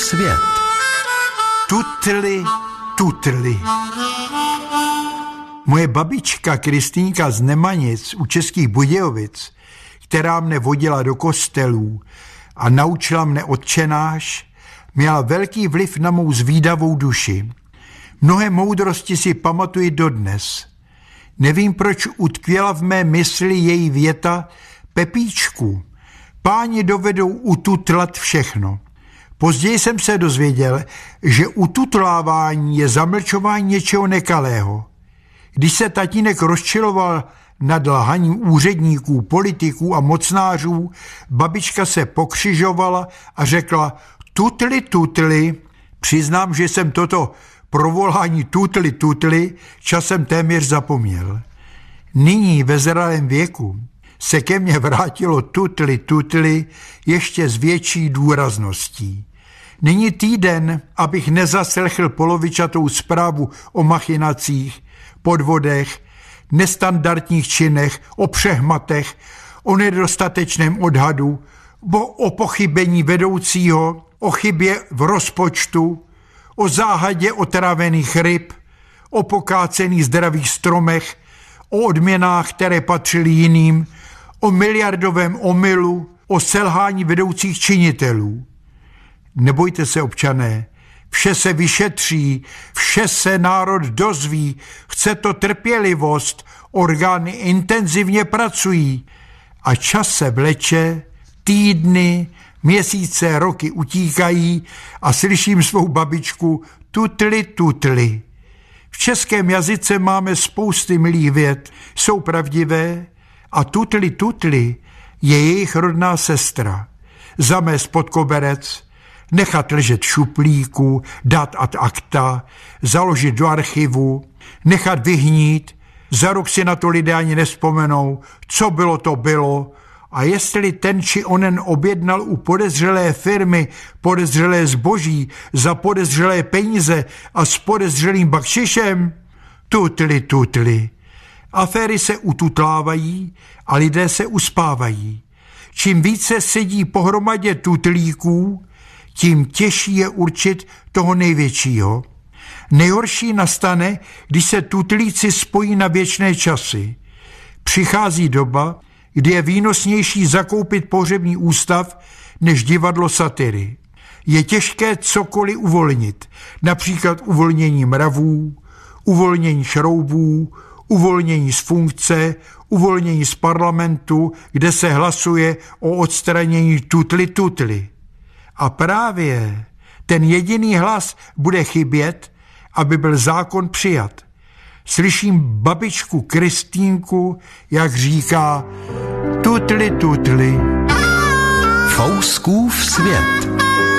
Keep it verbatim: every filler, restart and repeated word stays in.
svět. Tutli, tutli. Moje babička Kristýnka z Nemanic u Českých Budějovic, která mne vodila do kostelů a naučila mne Otčenáš, měla velký vliv na mou zvídavou duši. Mnohé moudrosti si pamatuji dodnes. Nevím, proč utkvěla v mé mysli její věta: Pepíčku, páni dovedou ututlat všechno. Později jsem se dozvěděl, že ututlávání je zamlčování něčeho nekalého. Když se tatínek rozčiloval nad lhaním úředníků, politiků a mocnářů, babička se pokřižovala a řekla: tutli, tutli. Přiznám, že jsem toto provolání tutli, tutli časem téměř zapomněl. Nyní ve zralém věku se ke mně vrátilo tutli, tutli ještě s větší důrazností. Nyní týden, abych nezaslechl polovičatou zprávu o machinacích, podvodech, nestandardních činech, o přehmatech, o nedostatečném odhadu, o pochybení vedoucího, o chybě v rozpočtu, o záhadě otrávených ryb, o pokácených zdravých stromech, o odměnách, které patřily jiným, o miliardovém omylu, o selhání vedoucích činitelů. Nebojte se, občané, vše se vyšetří, vše se národ dozví, chce to trpělivost, orgány intenzivně pracují a čas se vleče, týdny, měsíce, roky utíkají a slyším svou babičku tutli, tutli. V českém jazyce máme spousty milých vět, jsou pravdivé a tutli, tutli je jejich rodná sestra. Zamést pod koberec, nechat ležet v šuplíku, dát ad acta, založit do archivu, nechat vyhnít, za rok si na to lidé ani nevzpomenou, co bylo, to bylo, a jestli ten či onen objednal u podezřelé firmy podezřelé zboží za podezřelé peníze a s podezřelým bakšišem, tutli, tutli. Aféry se ututlávají a lidé se uspávají. Čím více sedí pohromadě tutlíků, tím těžší je určit toho největšího. Nejhorší nastane, když se tutlíci spojí na věčné časy. Přichází doba, kdy je výnosnější zakoupit pohřební ústav než divadlo satyry. Je těžké cokoliv uvolnit, například uvolnění mravů, uvolnění šroubů, uvolnění z funkce, uvolnění z parlamentu, kde se hlasuje o odstranění tutli, tutli. A právě ten jediný hlas bude chybět, aby byl zákon přijat. Slyším babičku Kristýnku, jak říká tutli, tutli. Fouskův svět.